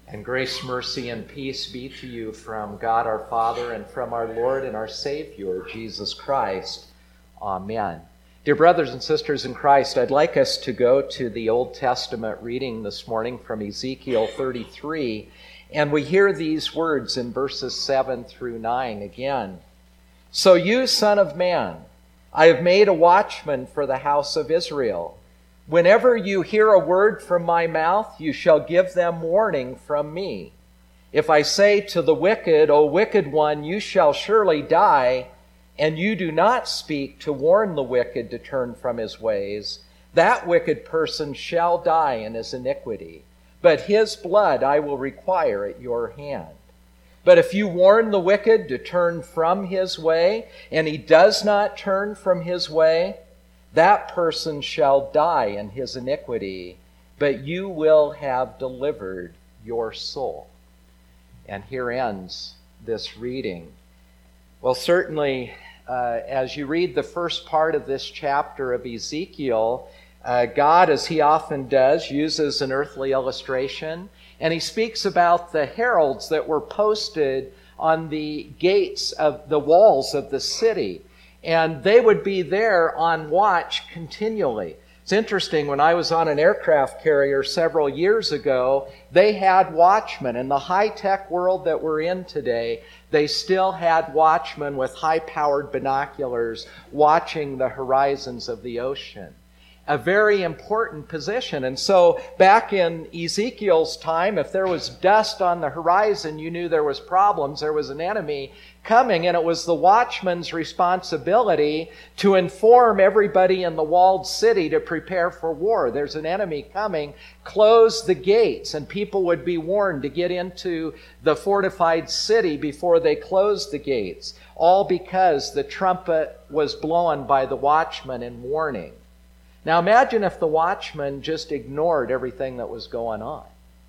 And grace, mercy, and peace be to you from God our Father and from our Lord and our Savior, Jesus Christ. Amen. Dear brothers and sisters in Christ, I'd like us to go to the Old Testament reading this morning from Ezekiel 33, and we hear these words in verses 7 through 9 again. So you, son of man, I have made a watchman for the house of Israel. Whenever you hear a word from my mouth, you shall give them warning from me. If I say to the wicked, O wicked one, you shall surely die, and you do not speak to warn the wicked to turn from his ways, that wicked person shall die in his iniquity, but his blood I will require at your hand. But if you warn the wicked to turn from his way, and he does not turn from his way, that person shall die in his iniquity, but you will have delivered your soul. And here ends this reading. Well, certainly, as you read the first part of this chapter of Ezekiel, God, as he often does, uses an earthly illustration, and he speaks about the heralds that were posted on the gates of the walls of the city. And they would be there on watch continually. It's interesting, when I was on an aircraft carrier several years ago, they had watchmen. In the high-tech world that we're in today, they still had watchmen with high-powered binoculars watching the horizons of the ocean. A very important position. And so back in Ezekiel's time, if there was dust on the horizon, you knew there was problems, there was an enemy coming, and it was the watchman's responsibility to inform everybody in the walled city to prepare for war. There's an enemy coming, close the gates, and people would be warned to get into the fortified city before they closed the gates, all because the trumpet was blown by the watchman in warning. Now imagine if the watchman just ignored everything that was going on.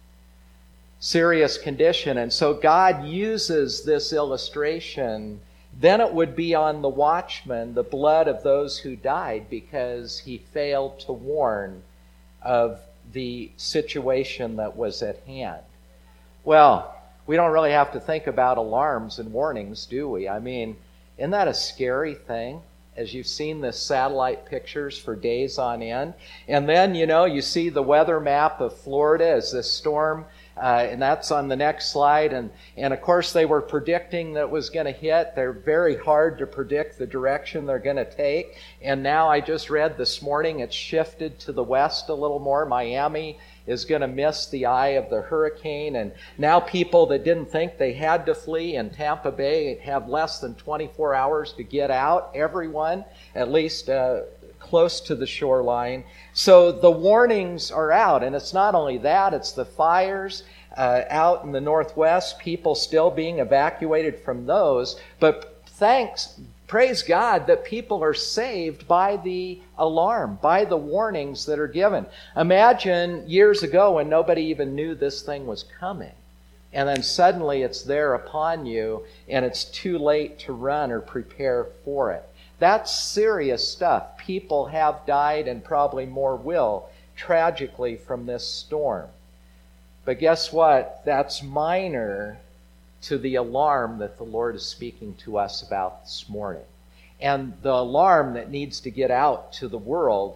Serious condition. And so God uses this illustration. Then it would be on the watchman, the blood of those who died, because he failed to warn of the situation that was at hand. Well, we don't really have to think about alarms and warnings, do we? I mean, isn't that a scary thing? As you've seen the satellite pictures for days on end. And then, you see the weather map of Florida as this storm, and that's on the next slide. And of course, they were predicting that it was going to hit. They're very hard to predict the direction they're going to take. And now I just read this morning, it's shifted to the west a little more. Miami is going to miss the eye of the hurricane. And now people that didn't think they had to flee in Tampa Bay have less than 24 hours to get out. Everyone, at least close to the shoreline. So the warnings are out. And it's not only that, it's the fires out in the northwest, people still being evacuated from those. But praise God that people are saved by the alarm, by the warnings that are given. Imagine years ago when nobody even knew this thing was coming. And then suddenly it's there upon you, and it's too late to run or prepare for it. That's serious stuff. People have died, and probably more will, tragically from this storm. But guess what? That's minor to the alarm that the Lord is speaking to us about this morning. And the alarm that needs to get out to the world,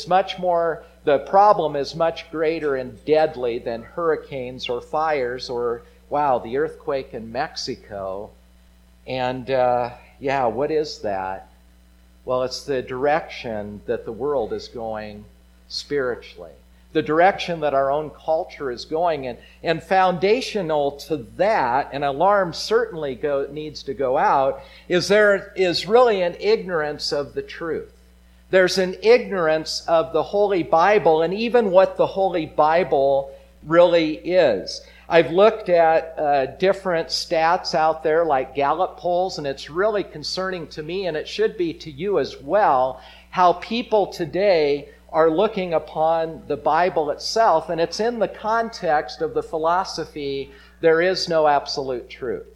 the problem is much greater and deadly than hurricanes or fires or, the earthquake in Mexico. And what is that? Well, it's the direction that the world is going spiritually. The direction that our own culture is going in. And foundational to that, an alarm certainly needs to go out, is there is really an ignorance of the truth. There's an ignorance of the Holy Bible and even what the Holy Bible really is. I've looked at different stats out there like Gallup polls, and it's really concerning to me, and it should be to you as well, how people today are looking upon the Bible itself, and it's in the context of the philosophy, there is no absolute truth.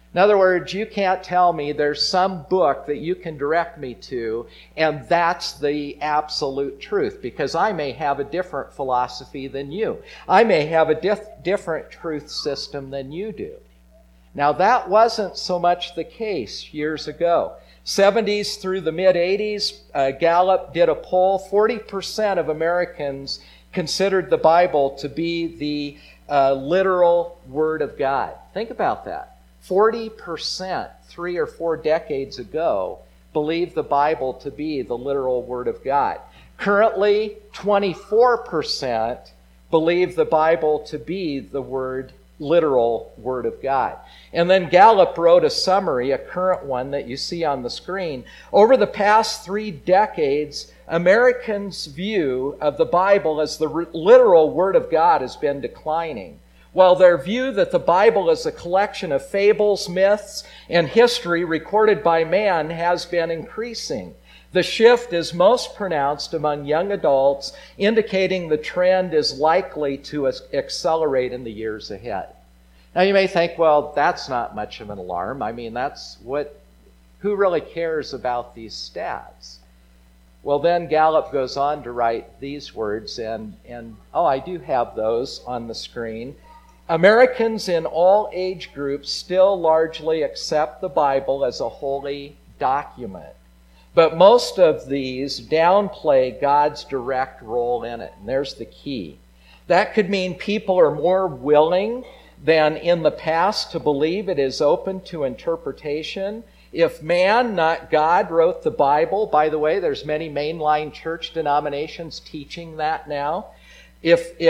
In other words, you can't tell me there's some book that you can direct me to, and that's the absolute truth, because I may have a different philosophy than you. I may have a different truth system than you do. Now, that wasn't so much the case years ago. 70s through the mid-80s, Gallup did a poll. 40% of Americans considered the Bible to be the literal Word of God. Think about that. 40% 3 or 4 decades ago believed the Bible to be the literal Word of God. Currently, 24% believe the Bible to be the literal Word of God. And then Gallup wrote a summary, a current one that you see on the screen. Over the past 3 decades, Americans' view of the Bible as the literal Word of God has been declining, while their view that the Bible is a collection of fables, myths, and history recorded by man has been increasing. The shift is most pronounced among young adults, indicating the trend is likely to accelerate in the years ahead. Now you may think, well, that's not much of an alarm. I mean, who really cares about these stats? Well, then Gallup goes on to write these words, and I do have those on the screen. Americans in all age groups still largely accept the Bible as a holy document. But most of these downplay God's direct role in it. And there's the key. That could mean people are more willing than in the past to believe it is open to interpretation. If man, not God, wrote the Bible, by the way, there's many mainline church denominations teaching that now. If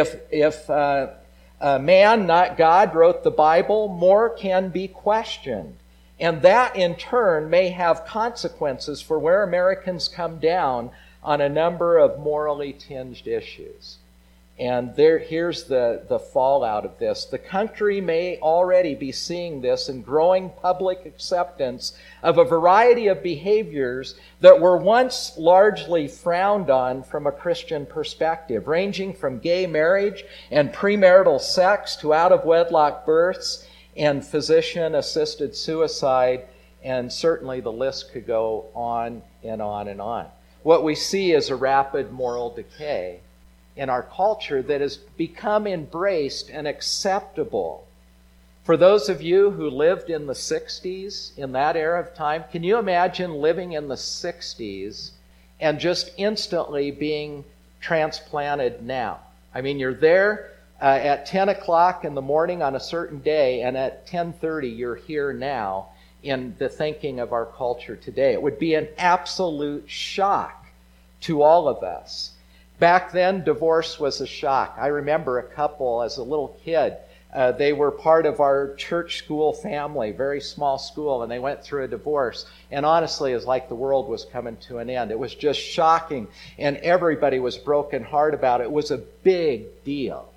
man, not God, wrote the Bible, more can be questioned. And that, in turn, may have consequences for where Americans come down on a number of morally tinged issues. And here's the fallout of this. The country may already be seeing this in growing public acceptance of a variety of behaviors that were once largely frowned on from a Christian perspective, ranging from gay marriage and premarital sex to out-of-wedlock births and physician-assisted suicide, and certainly the list could go on and on and on. What we see is a rapid moral decay in our culture that has become embraced and acceptable. For those of you who lived in the 60s, in that era of time, can you imagine living in the 60s and just instantly being transplanted now? I mean, you're there at 10 o'clock in the morning on a certain day, and at 10:30 you're here now in the thinking of our culture today. It would be an absolute shock to all of us. Back then, divorce was a shock. I remember a couple as a little kid. They were part of our church school family, very small school, and they went through a divorce. And honestly, it was like the world was coming to an end. It was just shocking, and everybody was broken heart about it. It was a big deal.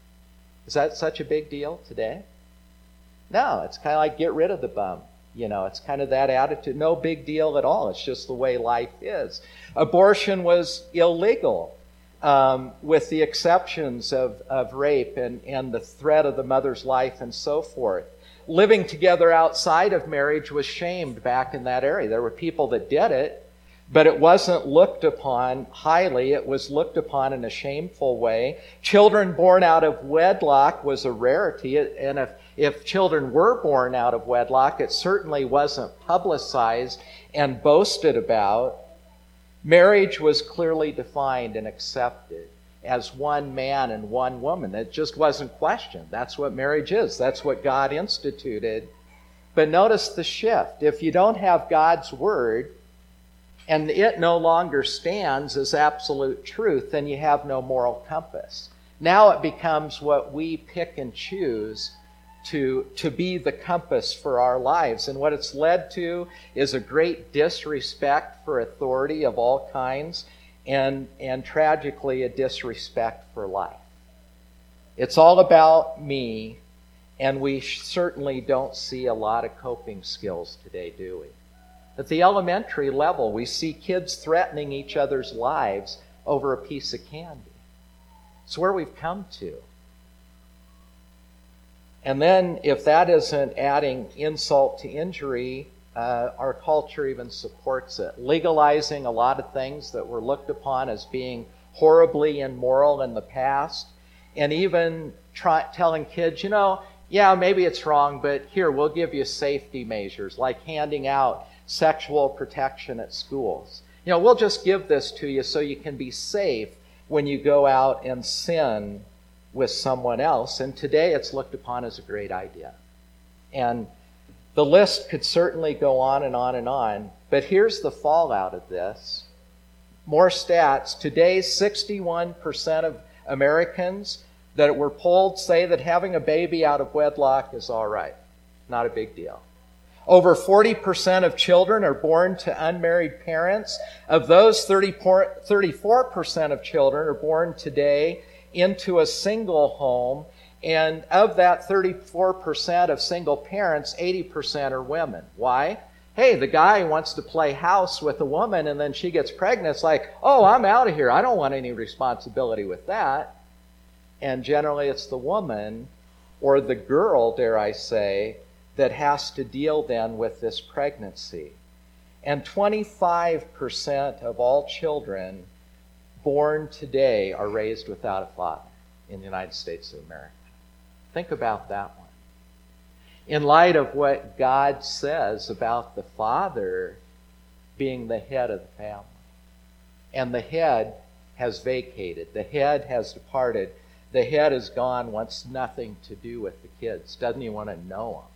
Is that such a big deal today? No, it's kind of like get rid of the bum. It's kind of that attitude. No big deal at all. It's just the way life is. Abortion was illegal. With the exceptions of rape and the threat of the mother's life and so forth. Living together outside of marriage was shamed back in that area. There were people that did it, but it wasn't looked upon highly. It was looked upon in a shameful way. Children born out of wedlock was a rarity, and if children were born out of wedlock, it certainly wasn't publicized and boasted about. Marriage was clearly defined and accepted as one man and one woman. It just wasn't questioned. That's what marriage is. That's what God instituted. But notice the shift. If you don't have God's word and it no longer stands as absolute truth, then you have no moral compass. Now it becomes what we pick and choose to be the compass for our lives. And what it's led to is a great disrespect for authority of all kinds, and tragically a disrespect for life. It's all about me, and we certainly don't see a lot of coping skills today, do we? At the elementary level, we see kids threatening each other's lives over a piece of candy. It's where we've come to. And then, if that isn't adding insult to injury, our culture even supports it, legalizing a lot of things that were looked upon as being horribly immoral in the past, and even telling kids, yeah, maybe it's wrong, but here, we'll give you safety measures, like handing out sexual protection at schools. We'll just give this to you so you can be safe when you go out and sin with someone else. And today it's looked upon as a great idea. And the list could certainly go on and on and on, but here's the fallout of this. More stats. Today, 61% of Americans that were polled say that having a baby out of wedlock is all right. Not a big deal. Over 40% of children are born to unmarried parents. Of those, 34% of children are born today into a single home. And of that 34% of single parents, 80% are women. Why? Hey, the guy wants to play house with a woman and then she gets pregnant. It's like, oh, I'm out of here. I don't want any responsibility with that. And generally it's the woman or the girl, dare I say, that has to deal then with this pregnancy. And 25% of all children born today are raised without a father in the United States of America. Think about that one. In light of what God says about the father being the head of the family. And the head has vacated. The head has departed. The head is gone, wants nothing to do with the kids. Doesn't even want to know them.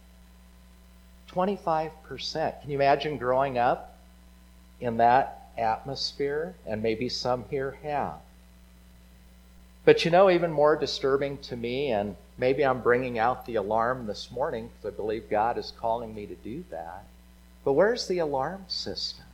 25%. Can you imagine growing up in that atmosphere? And maybe some here have. But even more disturbing to me, and maybe I'm bringing out the alarm this morning because I believe God is calling me to do that. But where's the alarm system?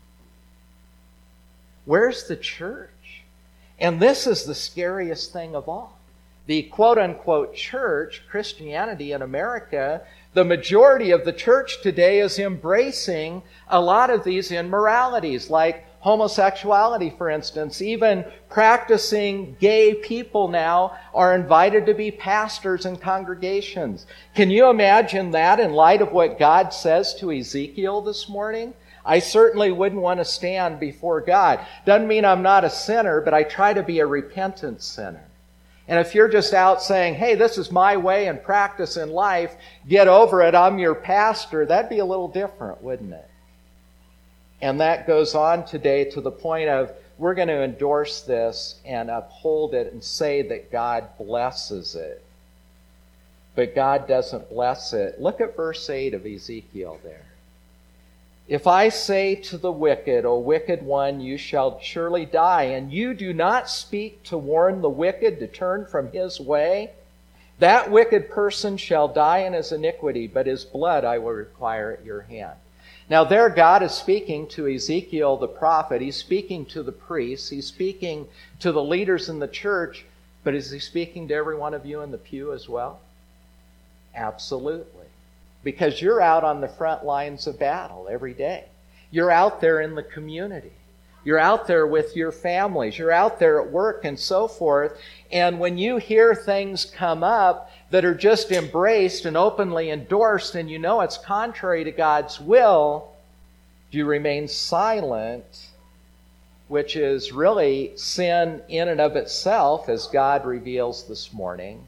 Where's the church? And this is the scariest thing of all. The quote-unquote church, Christianity in America, the majority of the church today is embracing a lot of these immoralities, like homosexuality, for instance. Even practicing gay people now are invited to be pastors in congregations. Can you imagine that in light of what God says to Ezekiel this morning? I certainly wouldn't want to stand before God. Doesn't mean I'm not a sinner, but I try to be a repentant sinner. And if you're just out saying, hey, this is my way and practice in life, get over it, I'm your pastor, that'd be a little different, wouldn't it? And that goes on today to the point of we're going to endorse this and uphold it and say that God blesses it. But God doesn't bless it. Look at verse 8 of Ezekiel there. If I say to the wicked, O wicked one, you shall surely die, and you do not speak to warn the wicked to turn from his way, that wicked person shall die in his iniquity, but his blood I will require at your hand. Now there God is speaking to Ezekiel the prophet. He's speaking to the priests. He's speaking to the leaders in the church. But is he speaking to every one of you in the pew as well? Absolutely. Because you're out on the front lines of battle every day. You're out there in the community. You're out there with your families. You're out there at work and so forth. And when you hear things come up that are just embraced and openly endorsed and you know it's contrary to God's will, do you remain silent, which is really sin in and of itself, as God reveals this morning?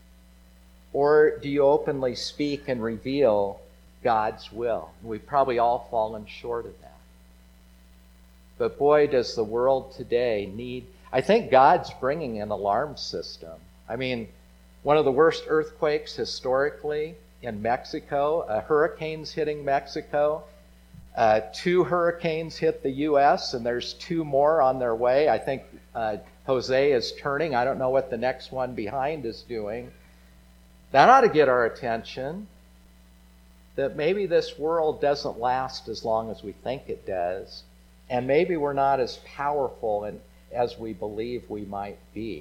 Or do you openly speak and reveal God's will? We've probably all fallen short of that. But boy, does the world today need... I think God's bringing an alarm system. I mean, one of the worst earthquakes historically in Mexico, hurricanes hitting Mexico. 2 hurricanes hit the U.S., and there's 2 more on their way. I think Jose is turning. I don't know what the next one behind is doing. That ought to get our attention, that maybe this world doesn't last as long as we think it does, and maybe we're not as powerful as we believe we might be.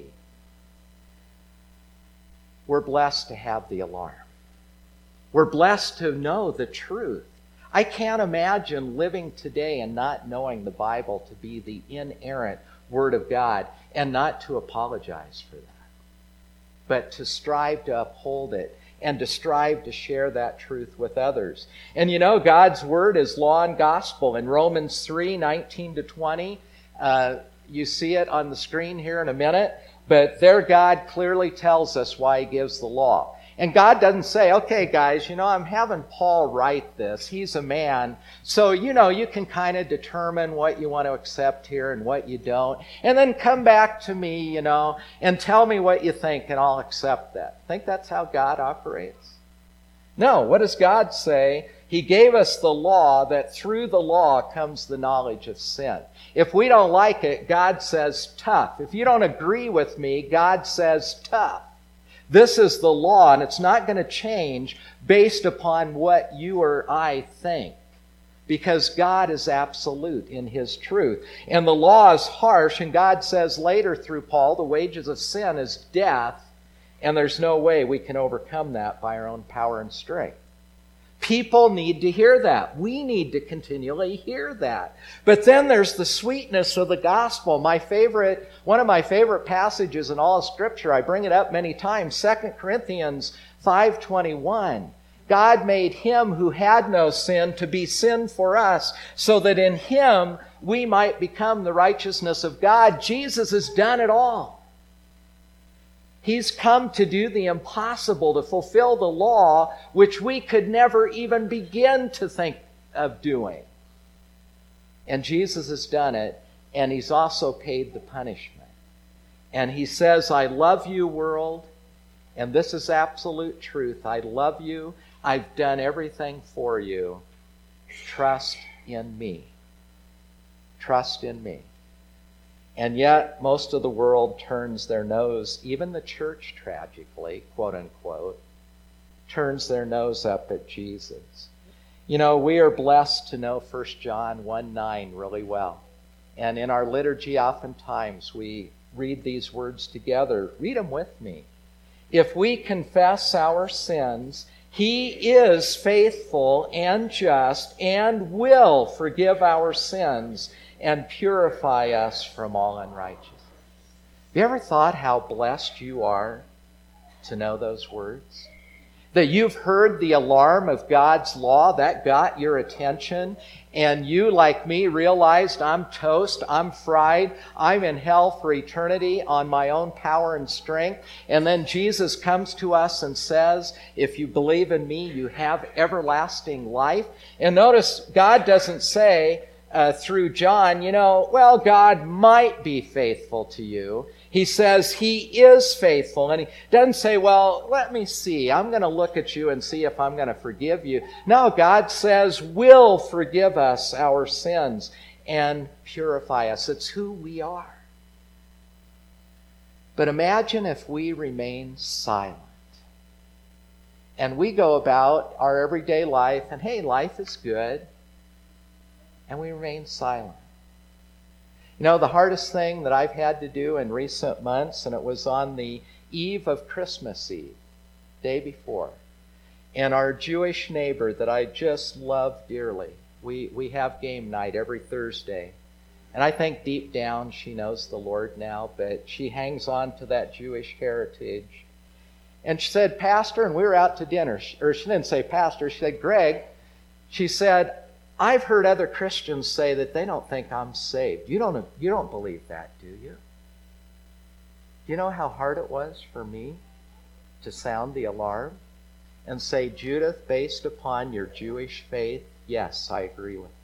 We're blessed to have the alarm. We're blessed to know the truth. I can't imagine living today and not knowing the Bible to be the inerrant Word of God and not to apologize for that, but to strive to uphold it and to strive to share that truth with others. And you know, God's word is law and gospel. In Romans 3:19-20, you see it on the screen here in a minute, but there God clearly tells us why he gives the law. And God doesn't say, okay, guys, I'm having Paul write this. He's a man. So, you can kind of determine what you want to accept here and what you don't. And then come back to me, and tell me what you think, and I'll accept that. Think that's how God operates? No. What does God say? He gave us the law, that through the law comes the knowledge of sin. If we don't like it, God says tough. If you don't agree with me, God says tough. This is the law, and it's not going to change based upon what you or I think, because God is absolute in his truth. And the law is harsh, and God says later through Paul, the wages of sin is death, and there's no way we can overcome that by our own power and strength. People need to hear that. We need to continually hear that. But then there's the sweetness of the gospel. One of my favorite passages in all of Scripture, I bring it up many times, 2 Corinthians 5:21. God made him who had no sin to be sin for us, so that in him we might become the righteousness of God. Jesus has done it all. He's come to do the impossible, to fulfill the law, which we could never even begin to think of doing. And Jesus has done it, and he's also paid the punishment. And he says, I love you, world, and this is absolute truth. I love you. I've done everything for you. Trust in me. Trust in me. And yet, most of the world turns their nose, even the church tragically, quote unquote, turns their nose up at Jesus. We are blessed to know 1 John 1:9 really well. And in our liturgy, oftentimes we read these words together. Read them with me. If we confess our sins, he is faithful and just and will forgive our sins and purify us from all unrighteousness. Have you ever thought how blessed you are to know those words? That you've heard the alarm of God's law, that got your attention, and you, like me, realized I'm toast, I'm fried, I'm in hell for eternity on my own power and strength. And then Jesus comes to us and says, if you believe in me, you have everlasting life. And notice, God doesn't say, through John, God might be faithful to you. He says he is faithful. And he doesn't say, let me see. I'm going to look at you and see if I'm going to forgive you. No, God says will forgive us our sins and purify us. It's who we are. But imagine if we remain silent. And we go about our everyday life, and hey, life is good. And we remain silent. The hardest thing that I've had to do in recent months, and it was on the eve of Christmas Eve, day before, and our Jewish neighbor that I just love dearly, we have game night every Thursday. And I think deep down she knows the Lord now, but she hangs on to that Jewish heritage. And she said, Pastor, and we were out to dinner. Or she didn't say Pastor, she said, Greg. She said, I've heard other Christians say that they don't think I'm saved. You don't believe that, do you? Do you know how hard it was for me to sound the alarm and say, Judith, based upon your Jewish faith, yes, I agree with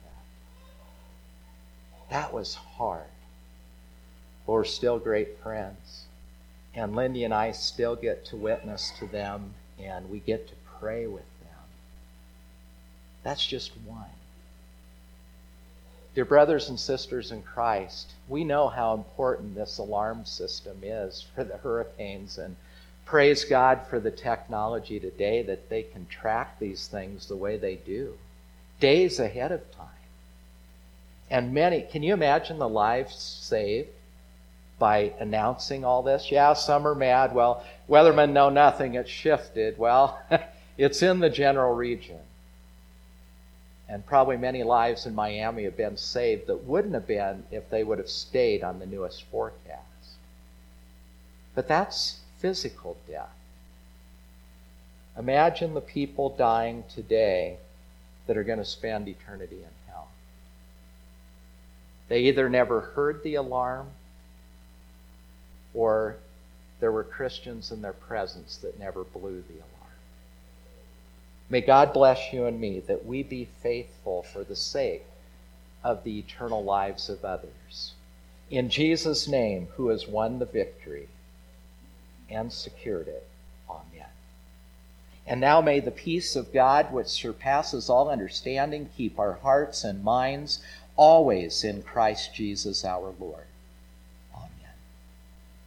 that. That was hard. But we're still great friends. And Lindy and I still get to witness to them, and we get to pray with them. That's just one. Dear brothers and sisters in Christ, we know how important this alarm system is for the hurricanes, and praise God for the technology today that they can track these things the way they do, days ahead of time. And can you imagine the lives saved by announcing all this? Yeah, some are mad. Well, weathermen know nothing. It's shifted. Well, it's in the general region. And probably many lives in Miami have been saved that wouldn't have been if they would have stayed on the newest forecast. But that's physical death. Imagine the people dying today that are going to spend eternity in hell. They either never heard the alarm, or there were Christians in their presence that never blew the alarm. May God bless you and me that we be faithful for the sake of the eternal lives of others. In Jesus' name, who has won the victory and secured it. Amen. And now may the peace of God, which surpasses all understanding, keep our hearts and minds always in Christ Jesus our Lord.